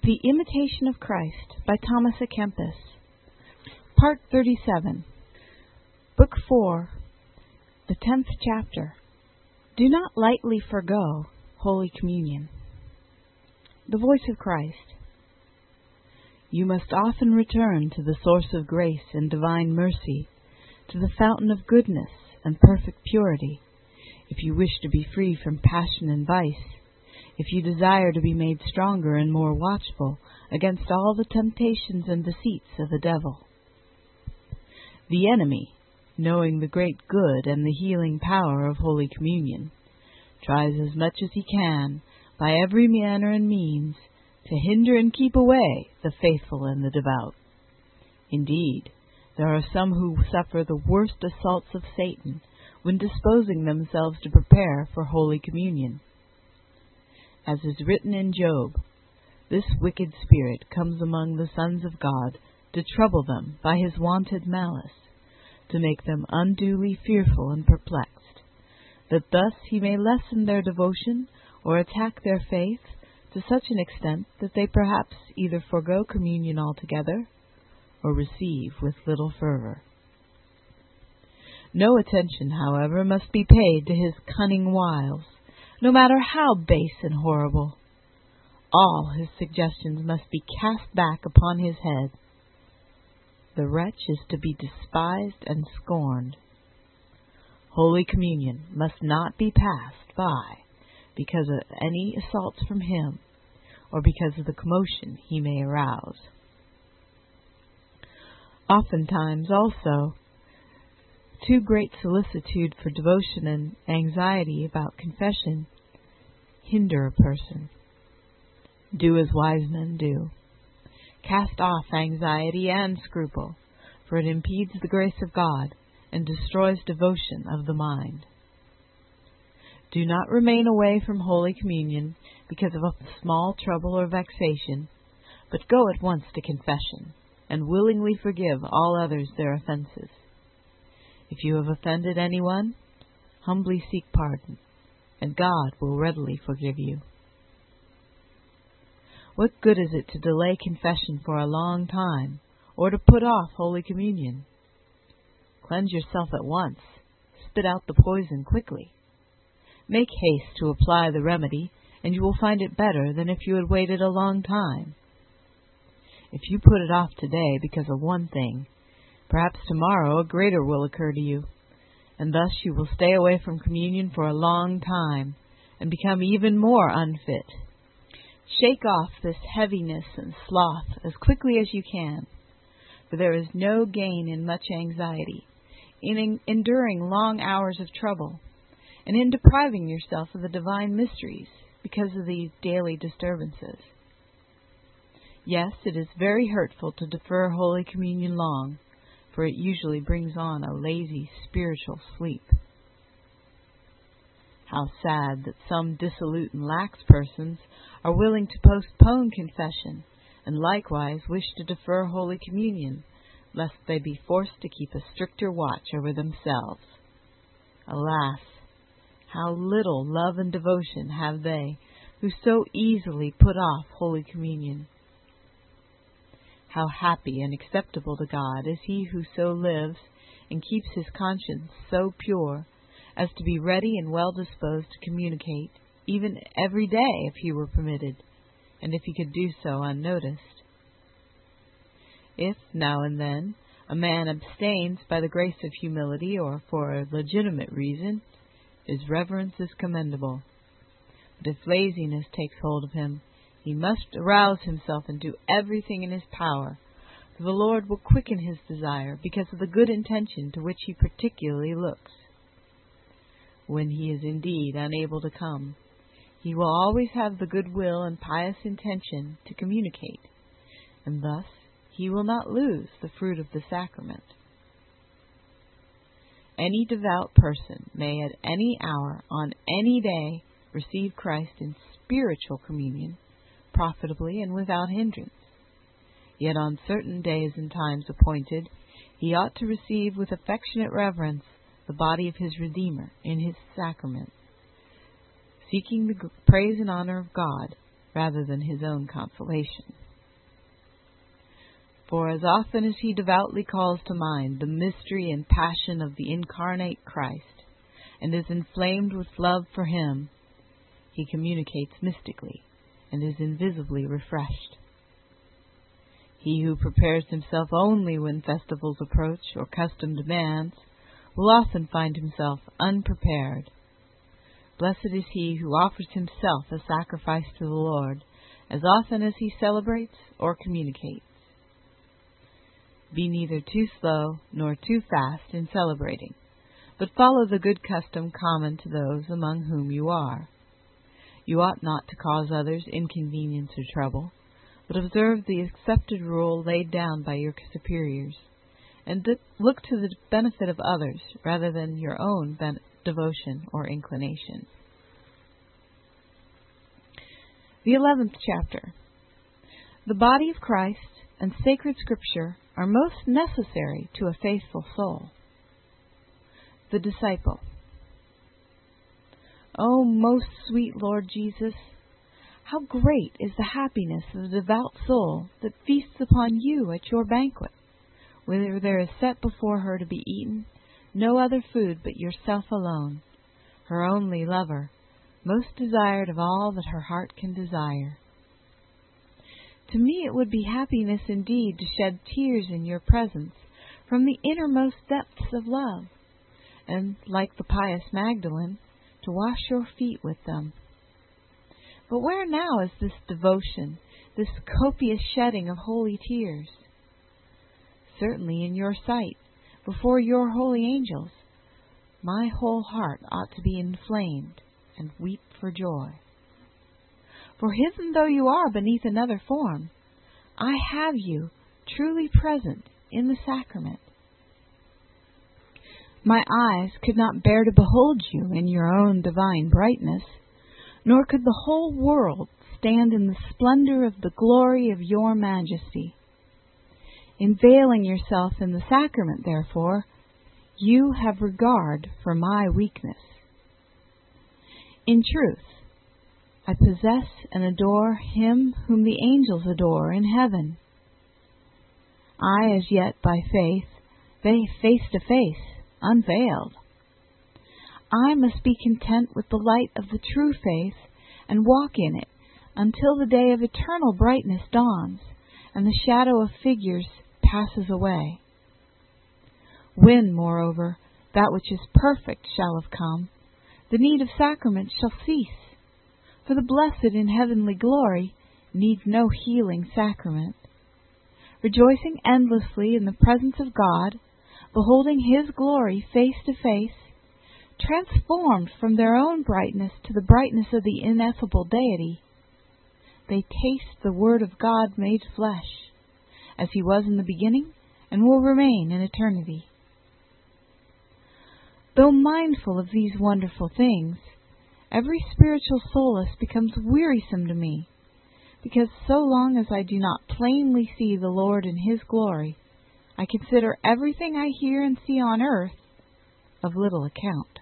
The Imitation of Christ by Thomas à Kempis. Part 37. Book 4. The 10th chapter. Do not lightly forgo Holy Communion. The voice of Christ. You must often return to the source of grace and divine mercy, to the fountain of goodness and perfect purity, if you wish to be free from passion and vice, if you desire to be made stronger and more watchful against all the temptations and deceits of the devil. The enemy, knowing the great good and the healing power of Holy Communion, tries as much as he can, by every manner and means, to hinder and keep away the faithful and the devout. Indeed, there are some who suffer the worst assaults of Satan when disposing themselves to prepare for Holy Communion. As is written in Job, this wicked spirit comes among the sons of God to trouble them by his wonted malice, to make them unduly fearful and perplexed, that thus he may lessen their devotion or attack their faith to such an extent that they perhaps either forego communion altogether or receive with little fervor. No attention, however, must be paid to his cunning wiles, no matter how base and horrible. All his suggestions must be cast back upon his head. The wretch is to be despised and scorned. Holy Communion must not be passed by because of any assaults from him, or because of the commotion he may arouse. Oftentimes, also, too great solicitude for devotion and anxiety about confession hinder a person. Do as wise men do. Cast off anxiety and scruple, for it impedes the grace of God and destroys devotion of the mind. Do not remain away from Holy Communion because of a small trouble or vexation, but go at once to confession, and willingly forgive all others their offenses. If you have offended anyone, humbly seek pardon, and God will readily forgive you. What good is it to delay confession for a long time, or to put off Holy Communion? Cleanse yourself at once. Spit out the poison quickly. Make haste to apply the remedy, and you will find it better than if you had waited a long time. If you put it off today because of one thing, perhaps tomorrow a greater will occur to you, and thus you will stay away from communion for a long time, and become even more unfit. Shake off this heaviness and sloth as quickly as you can, for there is no gain in much anxiety, in enduring long hours of trouble, and in depriving yourself of the divine mysteries because of these daily disturbances. Yes, it is very hurtful to defer Holy Communion long, for it usually brings on a lazy spiritual sleep. How sad that some dissolute and lax persons are willing to postpone confession, and likewise wish to defer Holy Communion, lest they be forced to keep a stricter watch over themselves. Alas, how little love and devotion have they who so easily put off Holy Communion. How happy and acceptable to God is he who so lives and keeps his conscience so pure as to be ready and well disposed to communicate, even every day if he were permitted, and if he could do so unnoticed. If, now and then, a man abstains by the grace of humility or for a legitimate reason, his reverence is commendable. But if laziness takes hold of him, he must arouse himself and do everything in his power, for the Lord will quicken his desire because of the good intention to which he particularly looks. When he is indeed unable to come, he will always have the good will and pious intention to communicate, and thus he will not lose the fruit of the sacrament. Any devout person may at any hour on any day receive Christ in spiritual communion, profitably and without hindrance. Yet on certain days and times appointed, he ought to receive with affectionate reverence the body of his Redeemer in his sacrament, seeking the praise and honor of God rather than his own consolation. For as often as he devoutly calls to mind the mystery and passion of the incarnate Christ, and is inflamed with love for him, he communicates mystically and is invisibly refreshed. He who prepares himself only when festivals approach or custom demands will often find himself unprepared. Blessed is he who offers himself a sacrifice to the Lord as often as he celebrates or communicates. Be neither too slow nor too fast in celebrating, but follow the good custom common to those among whom you are. You ought not to cause others inconvenience or trouble, but observe the accepted rule laid down by your superiors, and look to the benefit of others rather than your own devotion or inclination. The 11th chapter. The body of Christ and sacred Scripture are most necessary to a faithful soul. The disciple. O most sweet Lord Jesus, how great is the happiness of the devout soul that feasts upon you at your banquet, where there is set before her to be eaten no other food but yourself alone, her only lover, most desired of all that her heart can desire. To me it would be happiness indeed to shed tears in your presence from the innermost depths of love, and, like the pious Magdalene, to wash your feet with them. But where now is this devotion, this copious shedding of holy tears? Certainly in your sight, before your holy angels, my whole heart ought to be inflamed and weep for joy. For hidden though you are beneath another form, I have you truly present in the sacrament. My eyes could not bear to behold you in your own divine brightness, nor could the whole world stand in the splendor of the glory of your majesty. In veiling yourself in the sacrament, therefore, you have regard for my weakness. In truth, I possess and adore him whom the angels adore in heaven. I, as yet by faith, they face to face, unveiled. I must be content with the light of the true faith and walk in it until the day of eternal brightness dawns and the shadow of figures passes away. When, moreover, that which is perfect shall have come, the need of sacraments shall cease, for the blessed in heavenly glory need no healing sacrament. Rejoicing endlessly in the presence of God, beholding his glory face to face, transformed from their own brightness to the brightness of the ineffable deity, they taste the Word of God made flesh, as he was in the beginning and will remain in eternity. Though mindful of these wonderful things, every spiritual solace becomes wearisome to me, because so long as I do not plainly see the Lord in his glory, I consider everything I hear and see on earth of little account.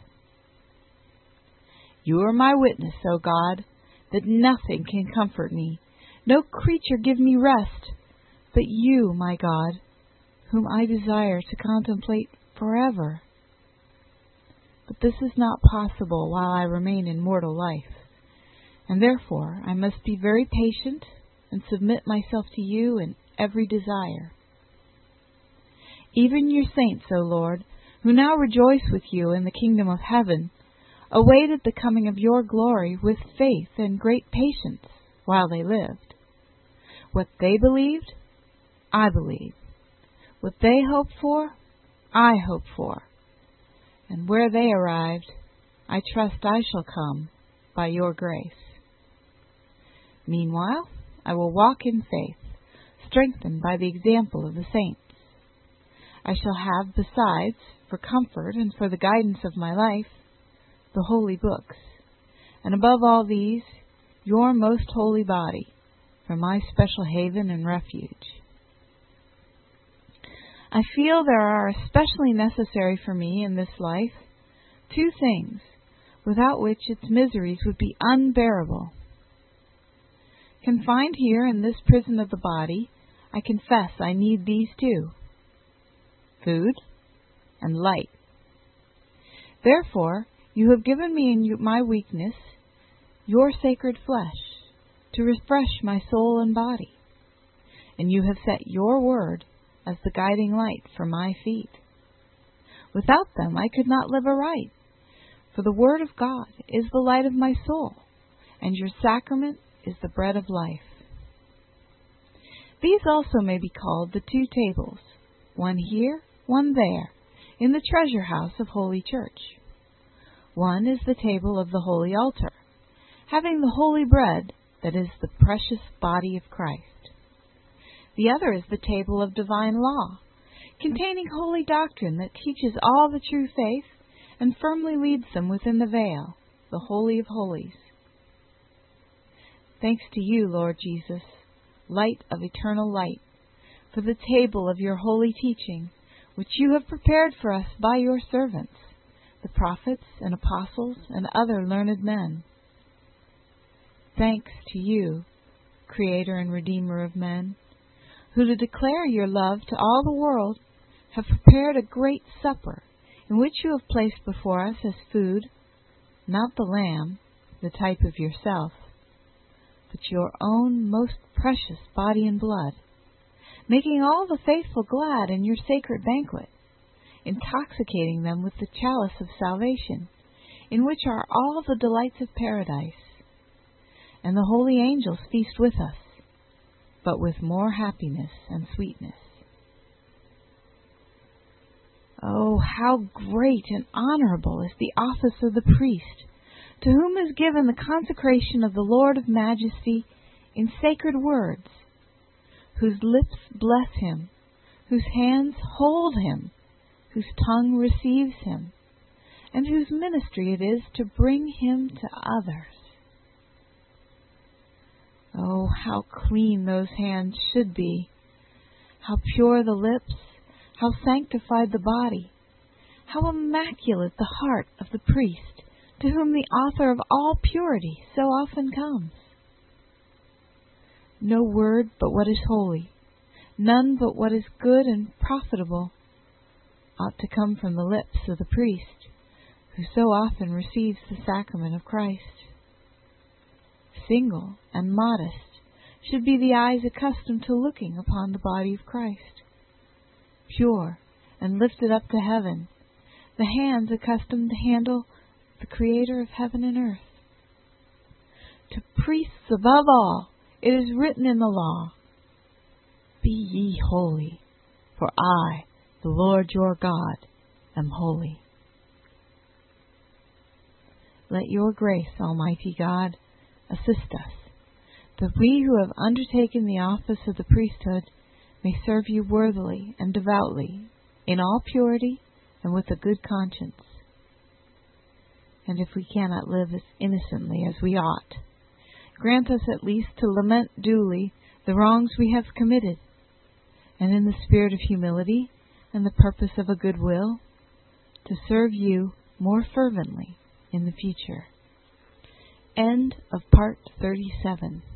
You are my witness, O God, that nothing can comfort me, no creature give me rest, but you, my God, whom I desire to contemplate forever. But this is not possible while I remain in mortal life, and therefore I must be very patient and submit myself to you in every desire. Even your saints, O Lord, who now rejoice with you in the kingdom of heaven, awaited the coming of your glory with faith and great patience while they lived. What they believed, I believe. What they hoped for, I hope for. And where they arrived, I trust I shall come by your grace. Meanwhile, I will walk in faith, strengthened by the example of the saints. I shall have, besides, for comfort and for the guidance of my life, the holy books, and above all these, your most holy body, for my special haven and refuge. I feel there are especially necessary for me in this life 2 things, without which its miseries would be unbearable: Confined here in this prison of the body, I confess I need these two, food and light. Therefore, you have given me in my weakness your sacred flesh to refresh my soul and body, and you have set your word as the guiding light for my feet. Without them I could not live aright, for the word of God is the light of my soul, and your sacrament is the bread of life. These also may be called the two tables, one here, one there, in the treasure house of Holy Church. One is the table of the holy altar, having the holy bread that is the precious body of Christ. The other is the table of divine law, containing holy doctrine that teaches all the true faith and firmly leads them within the veil, the Holy of Holies. Thanks to you, Lord Jesus, light of eternal light, for the table of your holy teaching, which you have prepared for us by your servants, the prophets and apostles and other learned men. Thanks to you, Creator and Redeemer of men, who to declare your love to all the world have prepared a great supper, in which you have placed before us as food, not the lamb, the type of yourself, but your own most precious body and blood, making all the faithful glad in your sacred banquet, intoxicating them with the chalice of salvation, in which are all the delights of paradise. And the holy angels feast with us, but with more happiness and sweetness. Oh, how great and honorable is the office of the priest, to whom is given the consecration of the Lord of Majesty in sacred words, whose lips bless him, whose hands hold him, whose tongue receives him, and whose ministry it is to bring him to others. Oh, how clean those hands should be, how pure the lips, how sanctified the body, how immaculate the heart of the priest, to whom the author of all purity so often comes. No word but what is holy, none but what is good and profitable, ought to come from the lips of the priest, who so often receives the sacrament of Christ. Single and modest should be the eyes accustomed to looking upon the body of Christ, pure and lifted up to heaven, the hands accustomed to handle the Creator of heaven and earth. To priests above all, it is written in the law, "Be ye holy, for I, the Lord your God, am holy." Let your grace, Almighty God, assist us, that we who have undertaken the office of the priesthood may serve you worthily and devoutly, in all purity and with a good conscience. And if we cannot live as innocently as we ought, grant us at least to lament duly the wrongs we have committed, and in the spirit of humility and the purpose of a good will, to serve you more fervently in the future. End of Part 37.